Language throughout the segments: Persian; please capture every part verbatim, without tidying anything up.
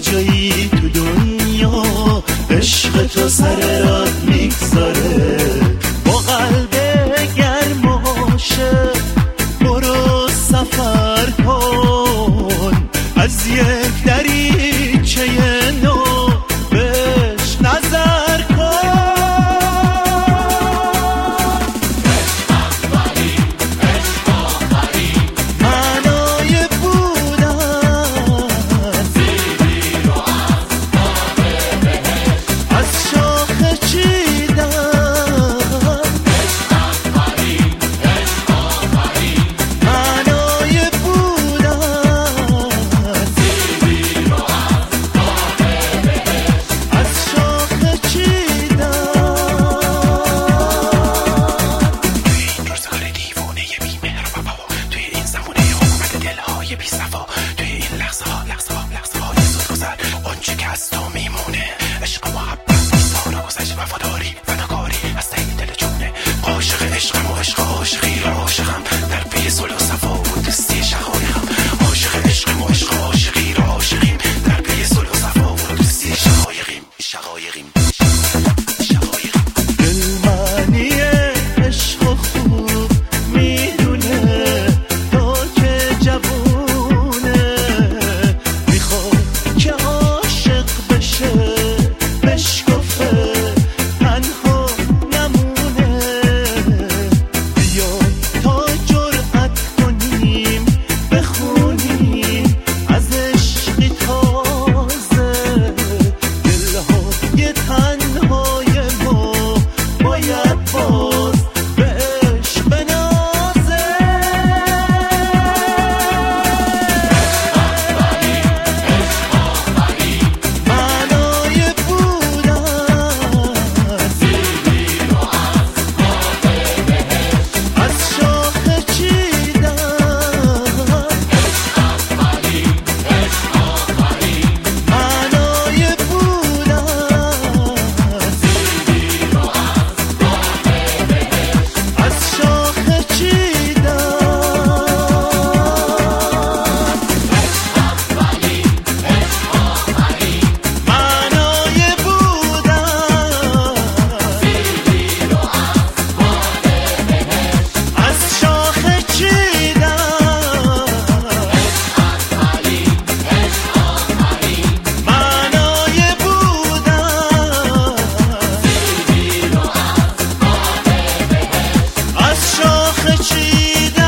جایی تو دنیا عشق تو سر راه میگذاره. با قلب گرم و عاشق برو سفر کن، از یک دریچه نو بهش نظر کن. عشق آفرین، معنای بودن زیبی رو از باب بهشت، از شاخه چیدن. عشق آفرین، عشق آفرین، معنای بودن زیبی رو از باب بهشت، از شاخه چیدن. روزگار دیوونه بی مهر و وفا، توی این زمونه حکومت دلهای بی صفا، توی این لحظه ها لحظه ها لحظه های زود گذر، اونچه که از تو میمونه عشق و محبت، سال و گذشت، وفاداری و نگاری از ته دل جونه. عاشق عشقم و عشق عاشقی را عاشقم، در پی صلح و صفا و دوستی شقایقم. عاشق عشقم و عشق عاشقی را عاشقیم، در پی صلح و صفا و دوستی شقایقیم شقایقیم شقایقیم. دل معنی عشق و خوب میدونه، تا که جوونه میخواد که عاشق بشه، بشکفه تنها نمونه. بیا تا جرأت کنیم بخونیم از عشقی تازه، دلهای تنهای ما باید باز به عشق بنازه. معنای بودن زیبی رو از باب بهشت، از شاخه چیدن. عشق آفرین، عشق آفرین، معنای بودن زیبی رو از باب بهشت، از شاخه چیدن. عشق آفرین، عشق آفرین، معنای بودن زیبی رو از باب بهشت، از شاخه چیدن. عشق آفرین، عشق آفرین، معنای بودن زیبی رو از باب بهشت، از شاخه چیدن.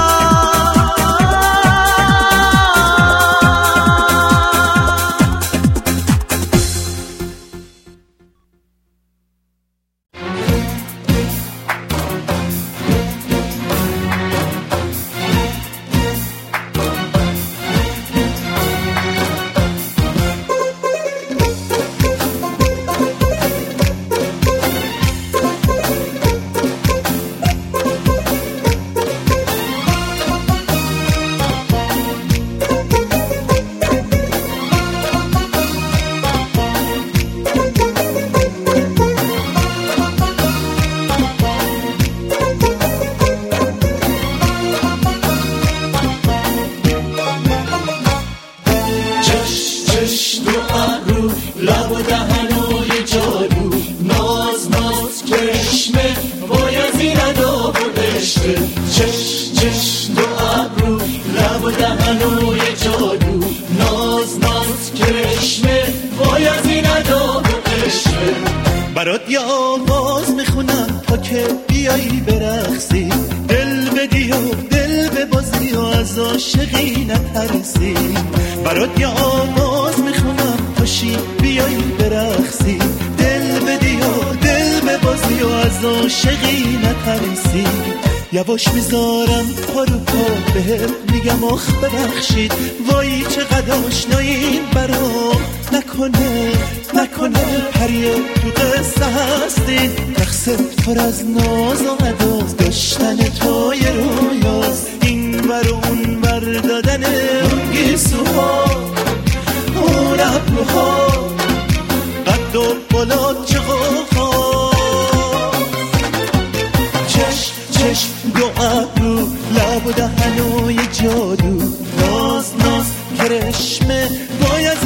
چش چش دو ابرو، لب و دهنوی جادو، ناز ناز کرشمه وای از این ادا و عشقه. چش چش دو ابرو، لب و دهنوی جادو، ناز ناز کرشمه وای از این ادا و عشقه. برات یه آواز میخونم تا که بیایی برقصی، دل بدی و دل ببازی و از عاشقی نترسی. برات یه آواز میخونم تا شی بیایی برقصی، دل بدی و دل ببازی و از عاشقی نترسی. یواش میذارم پا رو پا بهت میگم آخ ببخشید، وای چقدر آشنایین برام، نکنه نکنه پریه تو قصه هستین. رقص پر از ناز و عداز، داشتن توی رویاز، این ور و اون ور دادن اون گیسوها، اون ابروها، قد و بالا چقاها. چشم چشم دو ابرو، لب و دهنوی جادو، ناز ناز کرشمه وای از